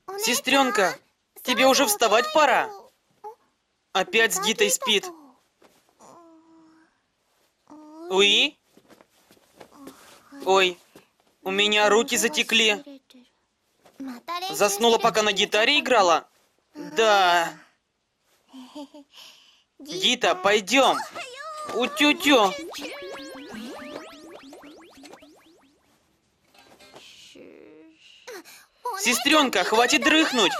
Сестренка, тебе уже вставать пора. Опять с Гитой спит. Уи? Ой, у меня руки затекли. Заснула, пока на гитаре играла? Да. Гита, пойдем. Утю-тю. Сестренка, хватит дрыхнуть.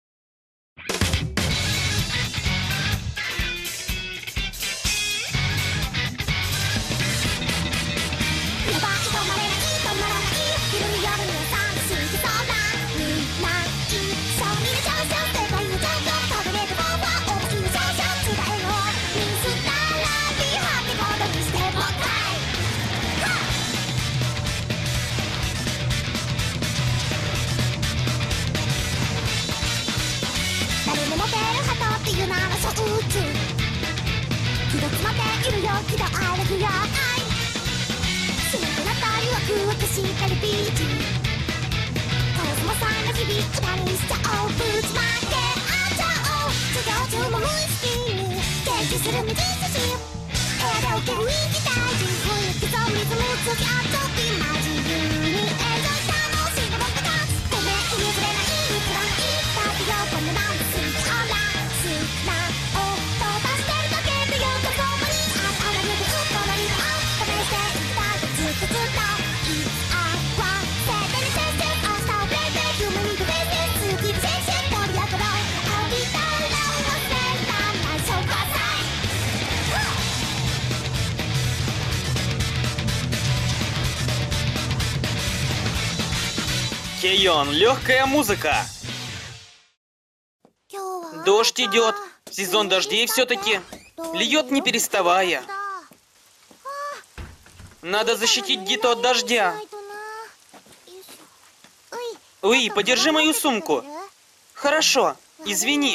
Хейон, легкая музыка. Дождь идет. Сезон дождей все-таки. Льет не переставая. Надо защитить Гиту от дождя. Уи, подержи мою сумку. Хорошо, извини.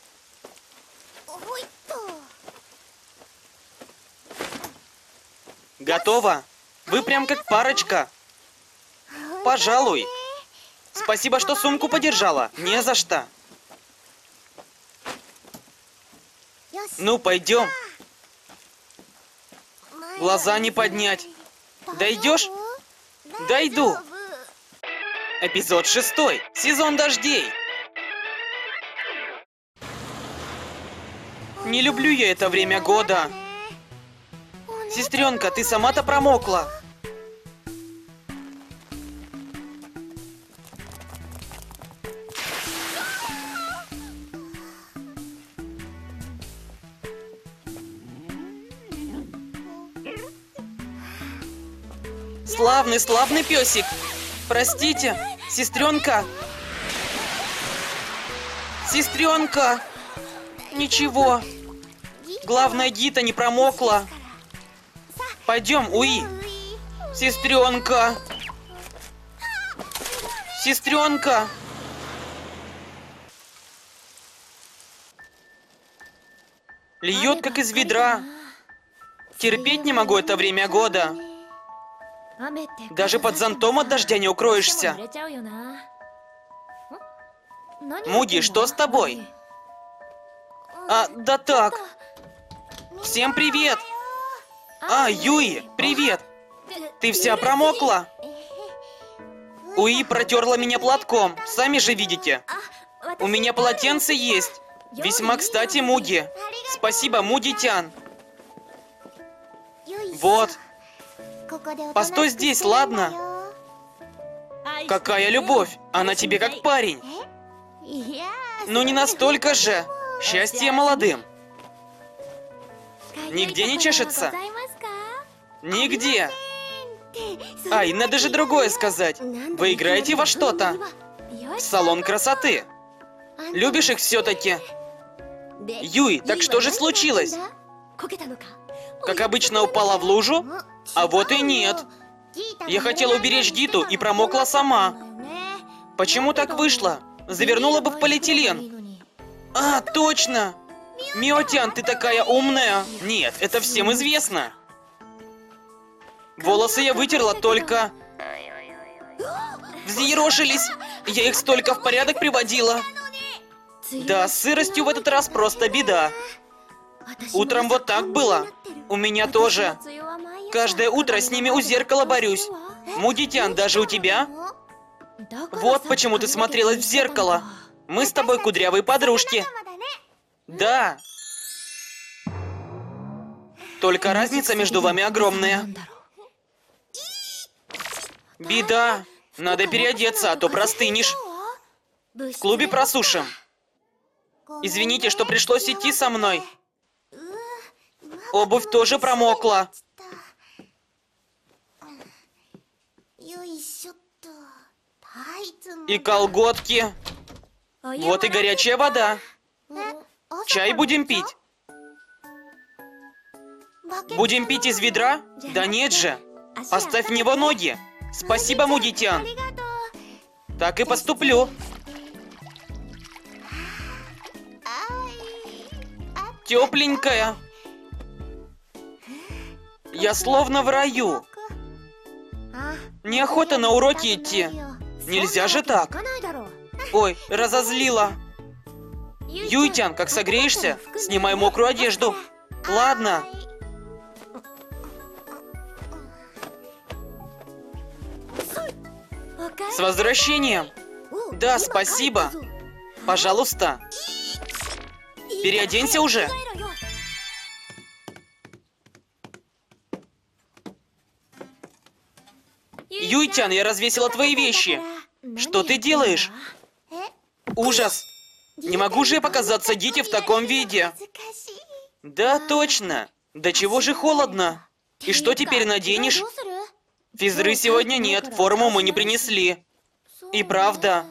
Готово? Вы прям как парочка. Пожалуй. Спасибо, что сумку подержала. Не за что. Ну, пойдем. Глаза не поднять. Дойдешь? Дойду. Эпизод 6. Сезон дождей. Не люблю я это время года. Сестренка, ты сама-то промокла. Славный, славный песик. Простите, сестренка. Сестренка. Ничего. Главное, Гита не промокла. Пойдем, Уи. Сестренка. Сестренка. Льет, как из ведра. Терпеть не могу это время года. Даже под зонтом от дождя не укроешься. Муди, что с тобой? Да так. Всем привет. Юи, привет. Ты вся промокла? Уи протерла меня платком, сами же видите. У меня полотенце есть. Весьма кстати, Муди. Спасибо, Муди-тян. Вот. Постой здесь, ладно? Какая любовь? Она тебе как парень. Ну не настолько же. Счастье молодым. Нигде не чешется? Нигде. Ай, надо же другое сказать. Вы играете во что-то? В салон красоты. Любишь их все-таки? Юй, так что же случилось? Как обычно, упала в лужу? А вот и нет. Я хотела уберечь Гиту и промокла сама. Почему так вышло? Завернула бы в полиэтилен. Точно! Миотян, ты такая умная. Нет, это всем известно. Волосы я вытерла только... Взъерошились. Я их столько в порядок приводила. Да, с сыростью в этот раз просто беда. Утром вот так было. У меня тоже. Каждое утро с ними у зеркала борюсь. Мудитян, даже у тебя? Вот почему ты смотрелась в зеркало. Мы с тобой кудрявые подружки. Да. Только разница между вами огромная. Беда. Надо переодеться, а то простынешь. В клубе просушим. Извините, что пришлось идти со мной. Обувь тоже промокла. И колготки. Вот и горячая вода. Чай будем пить. Будем пить из ведра? Да нет же. Поставь в него ноги. Спасибо, Мудитян. Так и поступлю. Тепленькая. Я словно в раю. Неохота на уроки идти. Нельзя же так. Ой, разозлила. Юйтян, как согреешься, снимай мокрую одежду. Ладно. С возвращением. Да, спасибо. Пожалуйста. Переоденься уже. Юйтян, я развесила твои вещи. Что ты делаешь? Ужас. Не могу же я показаться Дите в таком виде. Да, точно. Да чего же холодно. И что теперь наденешь? Физры сегодня нет, форму мы не принесли. И правда.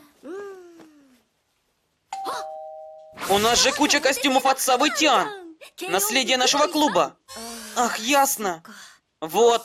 У нас же куча костюмов от Савы Тян. Наследие нашего клуба. Ах, ясно. Вот.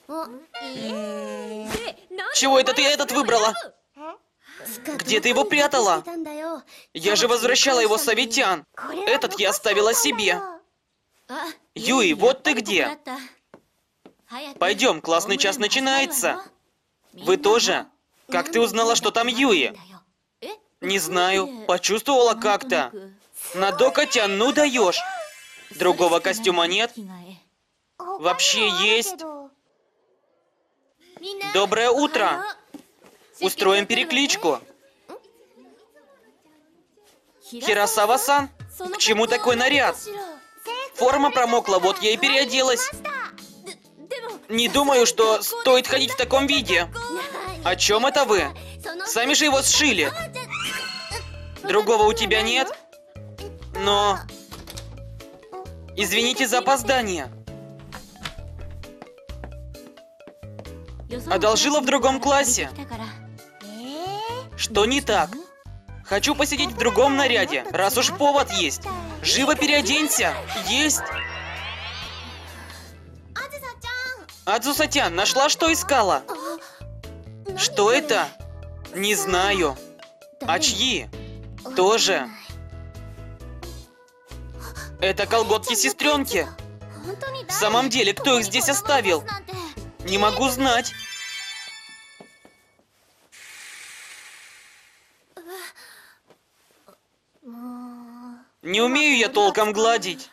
Чего это ты этот выбрала? Где ты его прятала? Я же возвращала его Саве Тян. Этот я оставила себе. Юи, вот ты где. Пойдем, классный час начинается. Вы тоже? Как ты узнала, что там Юи? Не знаю, почувствовала как-то. Надока-тян, ну даешь. Другого костюма нет? Вообще есть. Доброе утро. Устроим перекличку. Хиросава-сан, к чему такой наряд? Форма промокла, вот я и переоделась. Не думаю, что стоит ходить в таком виде. О чем это вы? Сами же его сшили. Другого у тебя нет? Но... Извините за опоздание. Одолжила в другом классе. Что не так? Хочу посидеть в другом наряде, раз уж повод есть. Живо переоденься. Есть. Адзуса-тян, нашла, что искала? Что это? Не знаю. А чьи? Тоже. Это колготки сестренки. В самом деле, кто их здесь оставил? Не могу знать. Не умею я толком гладить.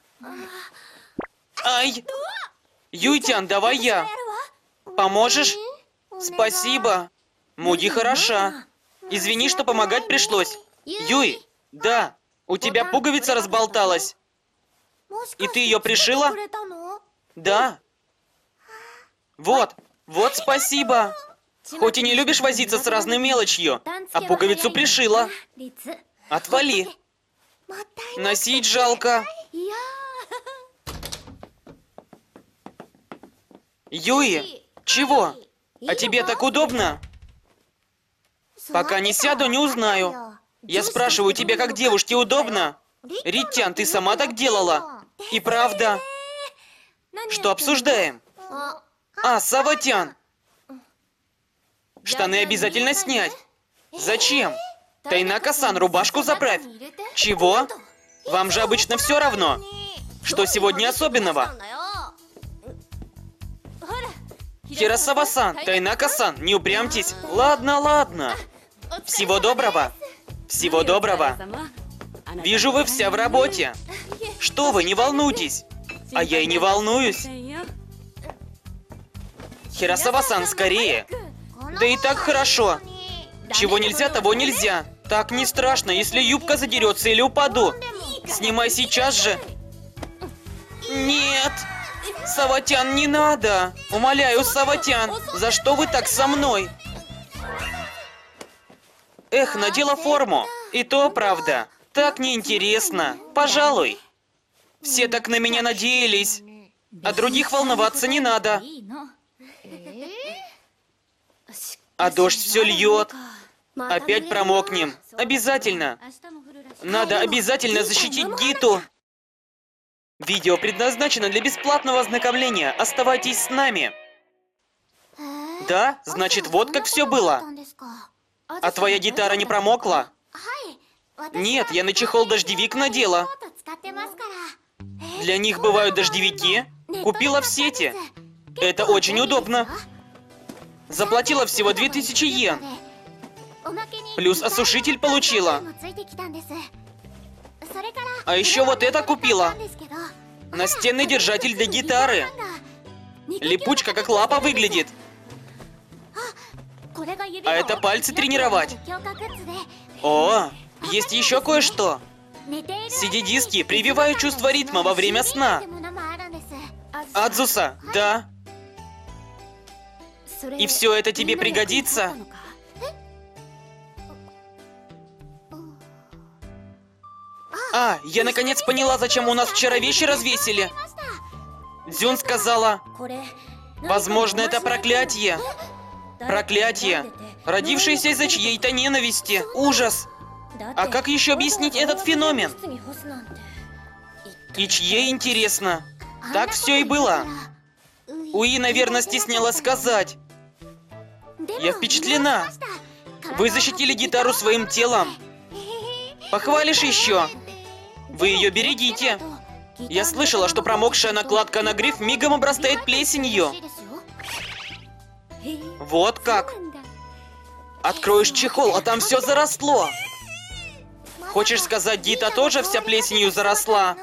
Ай! Юйтян, давай я. Поможешь? Спасибо. Муди хороша. Извини, что помогать пришлось. Юй, да, у тебя пуговица разболталась. И ты ее пришила? Да. Вот, вот спасибо. Хоть и не любишь возиться с разной мелочью, а пуговицу пришила. Отвали. Носить жалко. Юи, чего? А тебе так удобно? Пока не сяду, не узнаю. Я спрашиваю, тебе как девушке удобно? Риттян, ты сама так делала? И правда. Что обсуждаем? А, Саватян. Штаны обязательно снять. Зачем? Тайнака-сан, рубашку заправь. Чего? Вам же обычно все равно. Что сегодня особенного? Хиросава-сан, Тайнака-сан, не упрямьтесь. Ладно, ладно. Всего доброго. Всего доброго. Вижу, вы вся в работе. Что вы, не волнуйтесь. А я и не волнуюсь. Хиросава-сан, скорее. Да и так хорошо. Чего нельзя, того нельзя. Так не страшно, если юбка задерется или упаду. Снимай сейчас же. Нет. Саватян, не надо. Умоляю, Саватян, за что вы так со мной? Эх, надела форму. И то правда. Так неинтересно. Пожалуй. Все так на меня надеялись. А других волноваться не надо. А дождь все льет. Опять промокнем. Обязательно. Надо обязательно защитить Гиту. Видео предназначено для бесплатного ознакомления. Оставайтесь с нами. Да? Значит, вот как все было. А твоя гитара не промокла? Нет, я на чехол дождевик надела. Для них бывают дождевики. Купила в сети. Это очень удобно. Заплатила всего 2000 йен. Плюс осушитель получила. А еще вот это купила. Настенный держатель для гитары. Липучка как лапа выглядит. А это пальцы тренировать. О, есть еще кое-что. CD-диски прививают чувство ритма во время сна. Адзуса, да. И все это тебе пригодится? А, я наконец поняла, зачем у нас вчера вещи развесили. Дзюн сказала, возможно, это проклятие. Проклятие, родившееся из-за чьей-то ненависти. Ужас. А как еще объяснить этот феномен? И чьей, интересно? Так все и было. Уи, наверное, стеснялась сказать. Я впечатлена. Вы защитили гитару своим телом. Похвалишь еще? Вы ее берегите. Я слышала, что промокшая накладка на гриф мигом обрастает плесенью. Вот как. Откроешь чехол, а там все заросло. Хочешь сказать, Гита тоже вся плесенью заросла?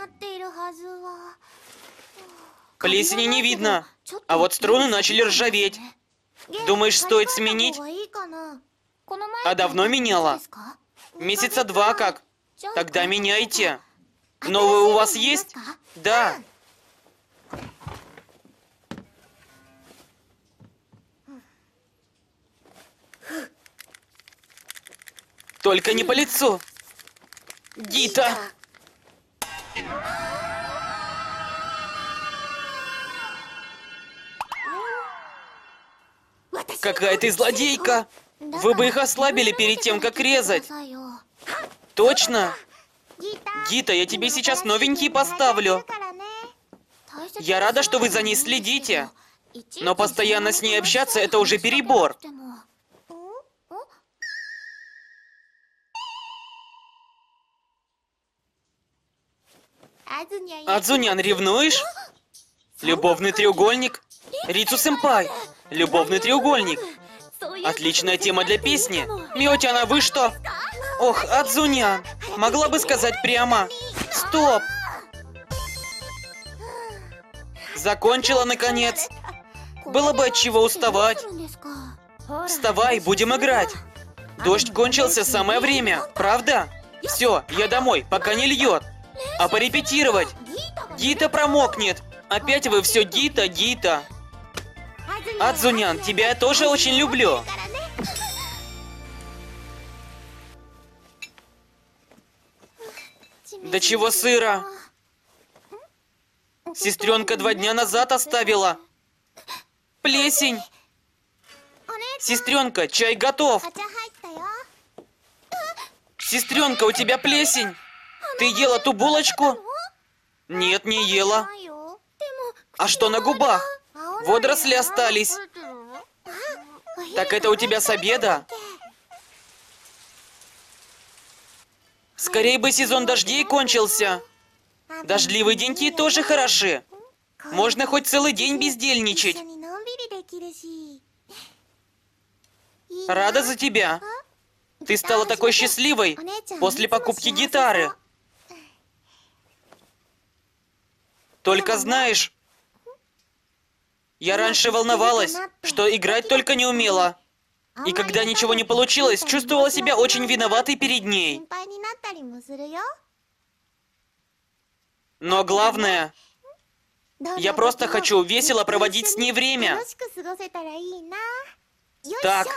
Плесени не видно, а вот струны начали ржаветь. Думаешь, стоит сменить? А давно меняла? Месяца 2 как. Тогда меняйте. Новые у вас есть? Да. Только не по лицу. Гита. Какая ты злодейка. Вы бы их ослабили перед тем, как резать. Точно? Гита, я тебе сейчас новенькие поставлю. Я рада, что вы за ней следите. Но постоянно с ней общаться — это уже перебор. Адзунян, ревнуешь? Любовный треугольник? Рицу-сэмпай. Любовный треугольник. Отличная тема для песни. Миотян, а вы что? Ох, Адзунян, могла бы сказать прямо. Стоп. Закончила, наконец. Было бы от чего уставать. Вставай, будем играть. Дождь кончился, самое время, правда? Все, я домой, пока не льет. А порепетировать? Гита промокнет. Опять вы все Гита, Гита. Адзунян, тебя я тоже очень люблю. Да чего сыро? Сестренка 2 дня назад оставила. Плесень. Сестренка, чай готов. Сестренка, у тебя плесень. Ты ела ту булочку? Нет, не ела. А что на губах? Водоросли остались. Так это у тебя с обеда? Скорее бы сезон дождей кончился. Дождливые деньки тоже хороши. Можно хоть целый день бездельничать. Рада за тебя. Ты стала такой счастливой после покупки гитары. Только знаешь, я раньше волновалась, что играть только не умела. И когда ничего не получилось, чувствовала себя очень виноватой перед ней. Но главное, я просто хочу весело проводить с ней время. Так.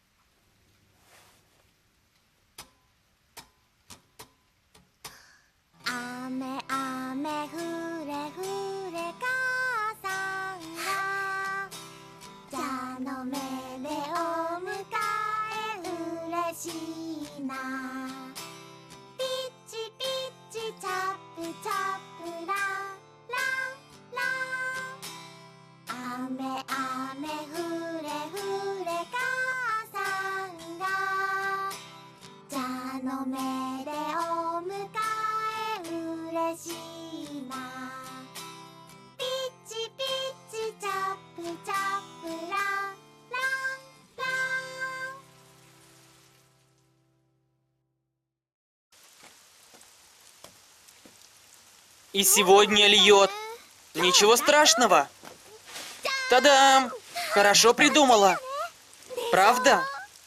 И сегодня льет. Ничего страшного. Та-дам! Хорошо придумала. Правда?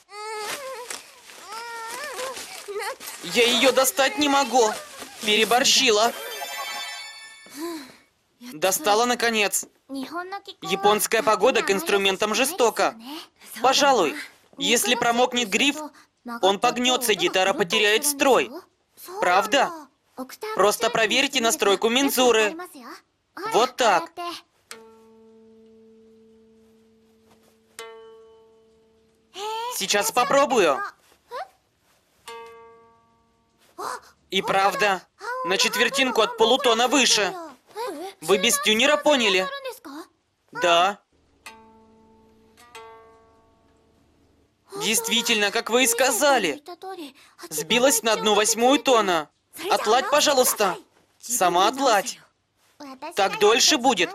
Я ее достать не могу. Переборщила. Достала, наконец. Японская погода к инструментам жестока. Пожалуй, если промокнет гриф, он погнется, и гитара потеряет строй. Правда? Просто проверьте настройку мензуры. Вот так. Сейчас попробую. И правда, на четвертинку от полутона выше. Вы без тюнера поняли? Да. Действительно, как вы и сказали. Сбилась на 1/8 тона. Отладь, пожалуйста. Сама отладь. Так дольше будет.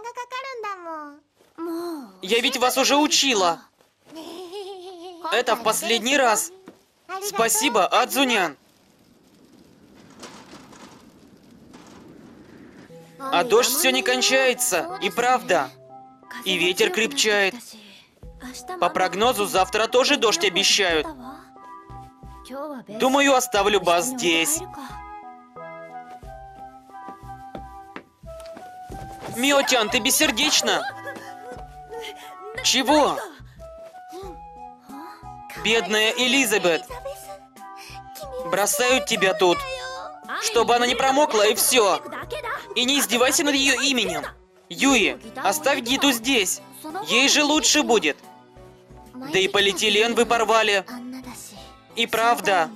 Я ведь вас уже учила. Это в последний раз. Спасибо, Адзунян. А дождь все не кончается, и правда. И ветер крепчает. По прогнозу, завтра тоже дождь обещают. Думаю, оставлю бас здесь. Миотян, ты бессердечна? Чего? Бедная Элизабет. Бросают тебя тут, чтобы она не промокла, и все. И не издевайся над ее именем. Юи, оставь Гиту здесь. Ей же лучше будет. Да и полиэтилен вы порвали. И правда.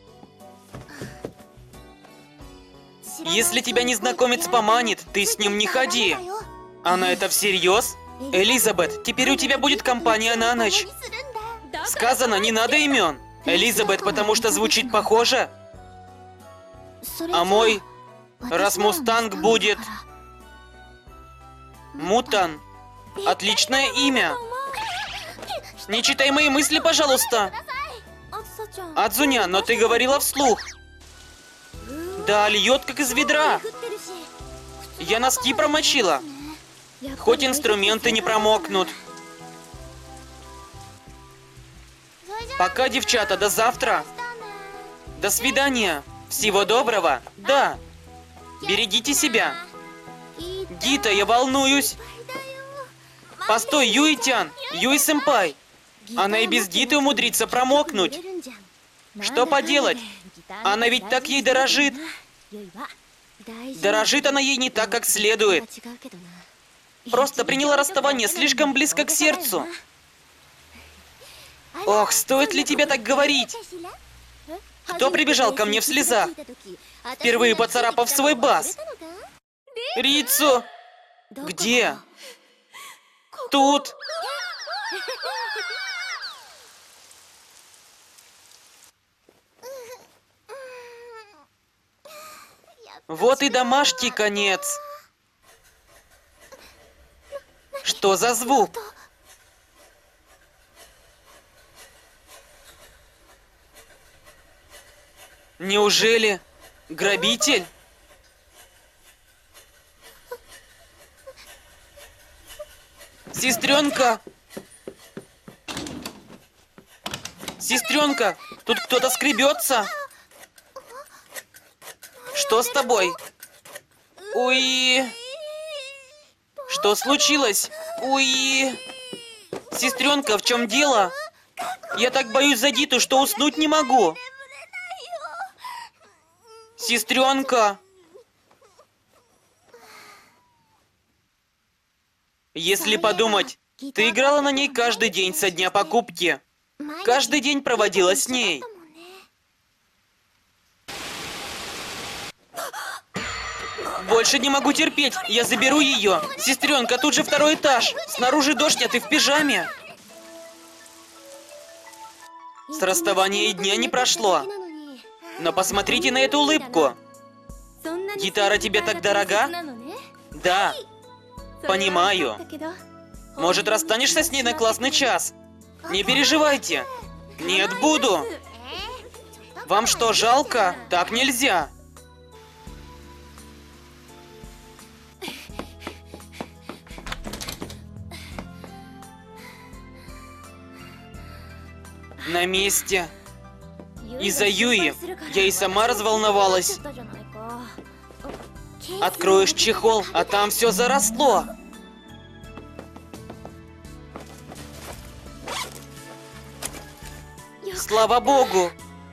Если тебя незнакомец поманит, ты с ним не ходи. Она это всерьез? Элизабет, теперь у тебя будет компания на ночь. Сказано, не надо имен. Элизабет, потому что звучит похоже. А мой, раз Мустанг будет... Мутан. Отличное имя. Не читай мои мысли, пожалуйста. Адзуня, но ты говорила вслух. Да, льет как из ведра. Я носки промочила. Хоть инструменты не промокнут. Пока, девчата, до завтра. До свидания. Всего доброго. Да. Берегите себя. Гита, я волнуюсь. Постой, Юи-тян, Юи-сэмпай. Она и без Гиты умудрится промокнуть. Что поделать? Она ведь так ей дорожит. Дорожит она ей не так, как следует. Просто приняла расставание слишком близко к сердцу. Ох, стоит ли тебе так говорить? Кто прибежал ко мне в слезах, впервые поцарапав свой бас? Рицу! Где? Тут! Вот и домашний конец. Что за звук? Неужели грабитель? Сестренка! Сестренка, тут кто-то скребется. Что с тобой? Уи. Что случилось? Уи. Сестренка, в чем дело? Я так боюсь за Диту, что уснуть не могу. Сестренка. Если подумать, ты играла на ней каждый день со дня покупки. Каждый день проводила с ней. Больше не могу терпеть. Я заберу ее. Сестренка, тут же второй этаж. Снаружи дождь, а ты в пижаме. С расставания и дня не прошло. Но посмотрите на эту улыбку. Гитара тебе так дорога? Да. Понимаю. Может, расстанешься с ней на классный час? Не переживайте. Нет, буду. Вам что, жалко? Так нельзя. На месте. Из-за Юи я и сама разволновалась. Откроешь чехол, а там все заросло. Слава богу.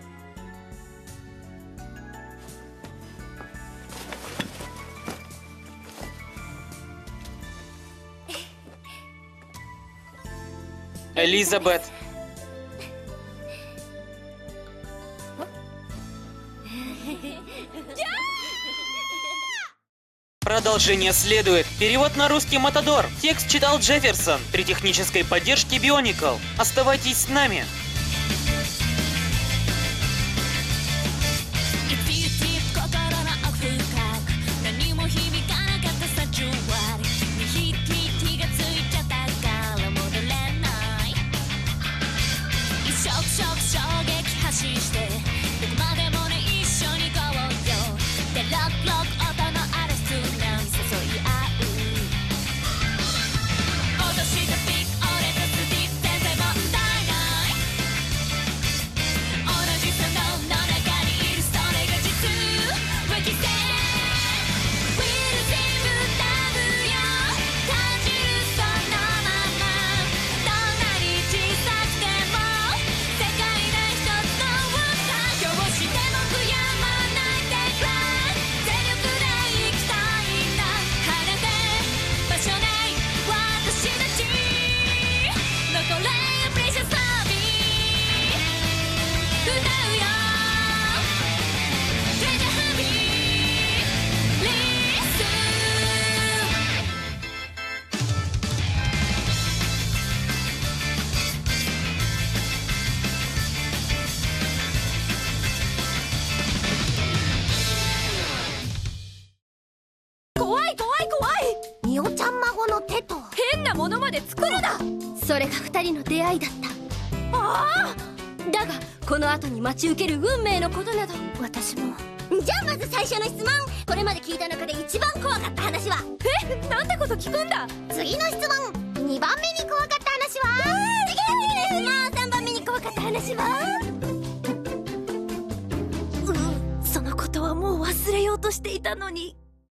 Элизабет. Продолжение следует. Перевод на русский Матадор. Текст читал Джефферсон при технической поддержке Бионикл. Оставайтесь с нами.